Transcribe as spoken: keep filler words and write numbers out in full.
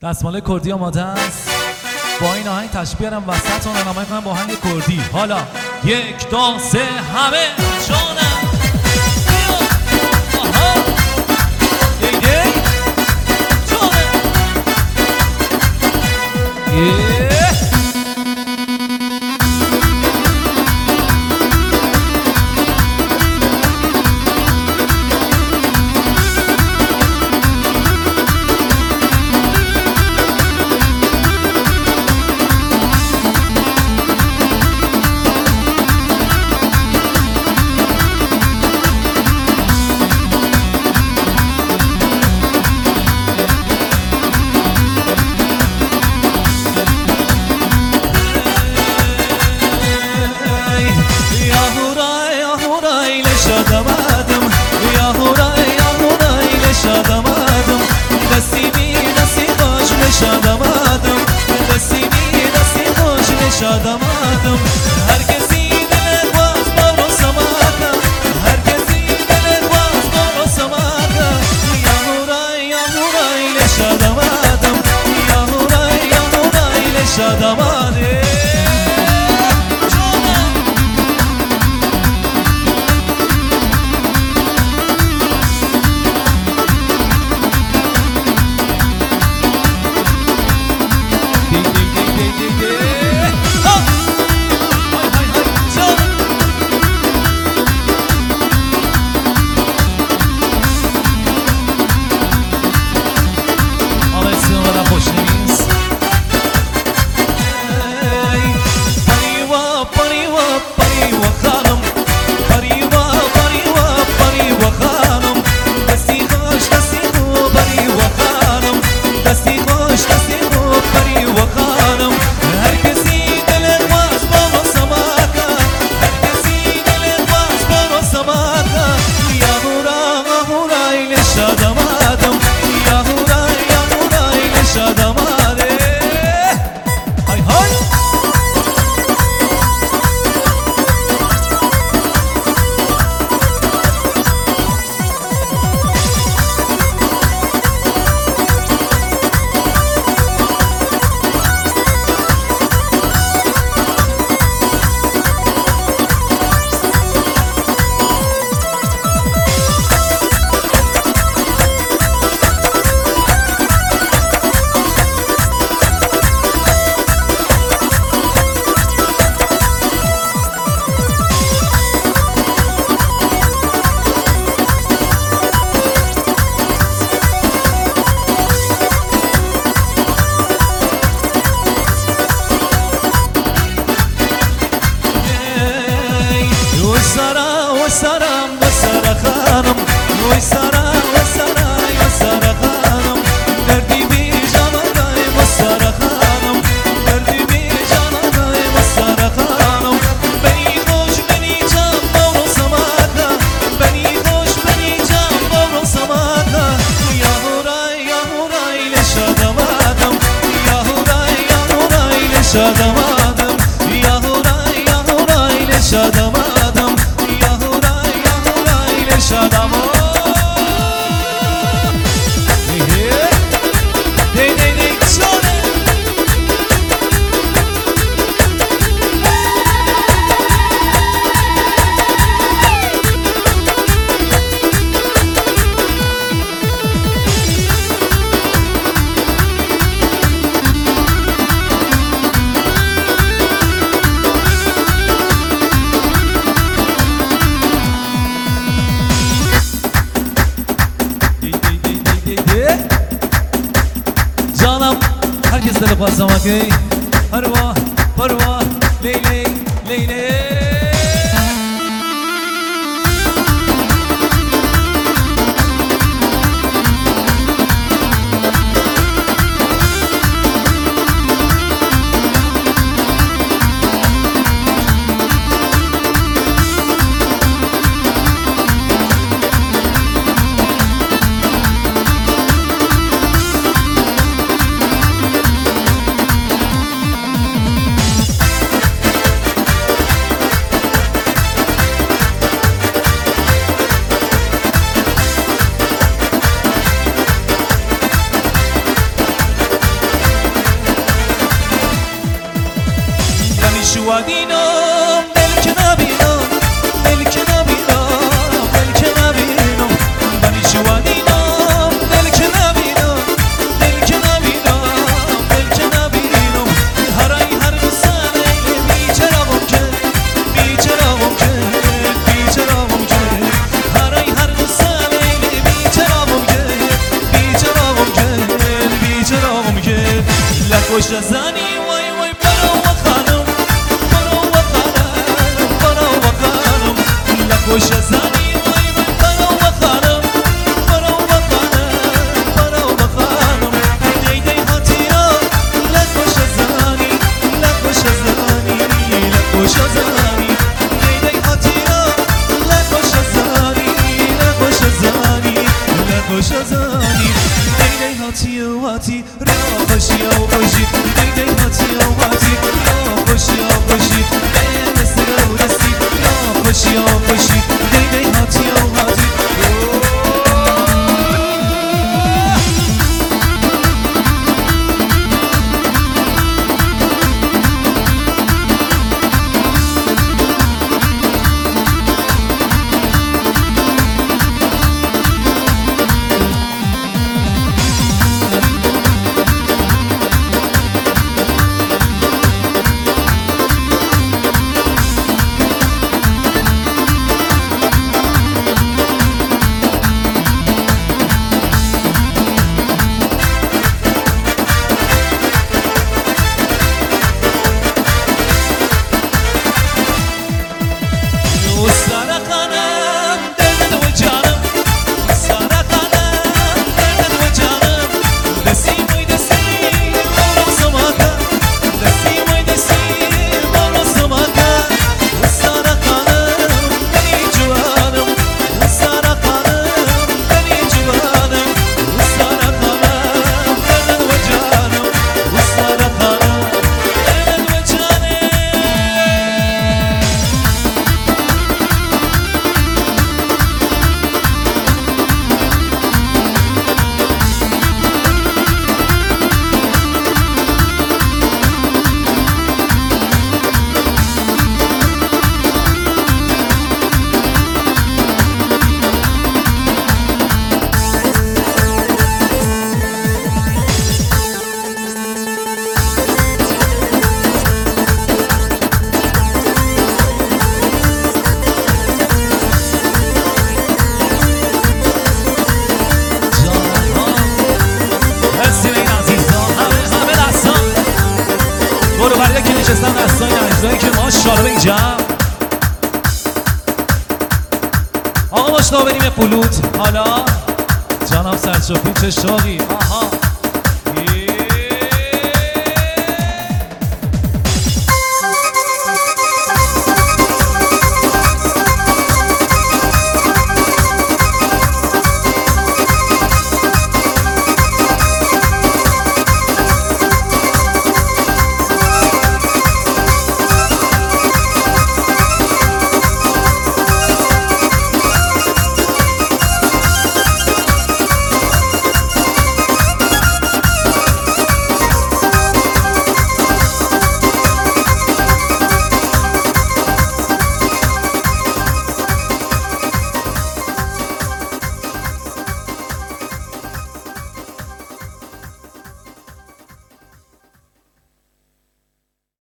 دستمال کردی آماده است. با این آهنگ تشبیه بیارم وسط اون نمایی کنم با آهنگ کردی. حالا یک دو سه همه جانم آها دی دی جانم یه شادمادم هر کسی دل باز بارو سماکم هر کسی دل باز بارو سماکم یا هورای یا هورای لشادمادم یا هورای یا هورای لشادمادم سرم و سر خانم وی سرم و سرای و سر خانم دردی بی جانای و سر خانم دردی بی جانای و سر خانم بنی خوش بنی جان بارو سماکا بنی خوش بنی جان بارو سماکا یا هورای یا هورای لشادمادم یا هورای یا هورای لشادمادم یا هورای یا هورای لشادمادم جانم herkes deli paslamak ey parva parva leylek leylek شوادینم دل که نبینم دل که نبینم دل که نبینم بنی شوادینم دل که نبینم دل که نبینم دل که نبینم هرای هر سنه بیچرام که بیچرام که بیچرام که هرای هر سنه بیچرام که بیچرام که بیچرام که لکوش زنی وای وای برو و خانم برو و خانم برو و خانم لکوش زنی وای وای برو و خانم برو و خانم برو و خانم دی دی هاتیا لکوش زنی لکوش زنی لکوش زنی دی دی هاتیا لکوش زنی لکوش زنی لکوش زنی دی دی هاتیا واتی را خوشی او خوشی دی دی هاتیا واتی را خوشی او خوشی دست رو دستی را خوشی او خوشی دی دی هاتیا واتی آقا باش تا بریم فلوت حالا جانم سرچوبی چه شاقی آها